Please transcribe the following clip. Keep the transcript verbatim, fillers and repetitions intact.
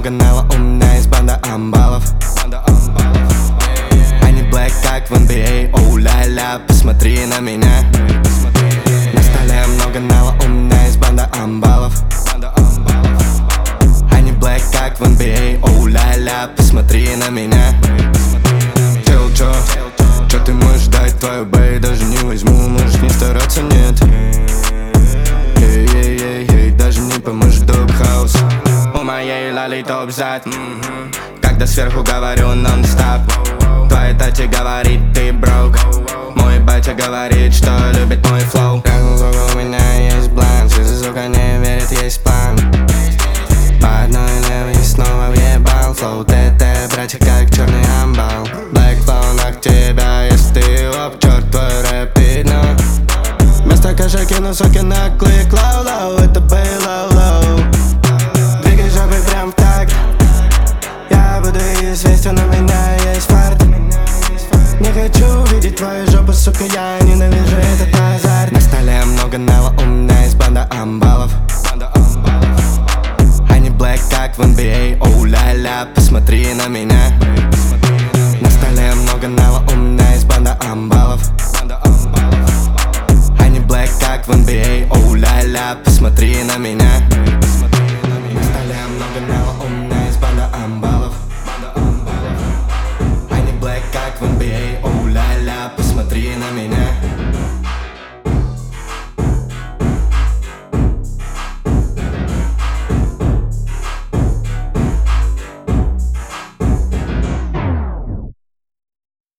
много нала, у меня есть банда амбалов. Они блэк, как в эн би эй, оу ля-ля, посмотри на меня. На столе много нала, у меня есть банда амбалов. Они блэк, как в эн би эй, оу ля-ля, посмотри на меня. Чел, чё? Чё ты можешь дать? Твою бэй даже не возьму, можешь не стараться, нет. Эй-эй-эй, даже не поможет доп-хаус. У моей лали топ-зад, когда сверху говорю нон-стоп. Твоя тати говорит, ты брок. Мой батя говорит, что любит мой флоу. У меня есть бланк, если сука не верит, есть план. По одной левой и снова въебал. Флоу ТТ, братья, как черный амбал. Блэк флоу на тебя, если ты оп, черт, твой рэп видно. Вместо кэша кину соки на клик, лоу-лоу, это бэй, лоу-лоу. Двигай жопой прям в такт. Я буду известен, у меня есть фарт. Не хочу видеть твою жопу, сука, я ненавижу этот азарт. На столе много нала, у меня есть банда амбалов. Они блэк, как в эн би эй, оу ля-ля, посмотри на меня. На столе много нала, у меня есть банда амбалов. Они блэк, как в эн би эй, оу ля-ля, посмотри на меня. На столе много нала, у меня есть банда амбалов. Они блэк, как в эн би эй.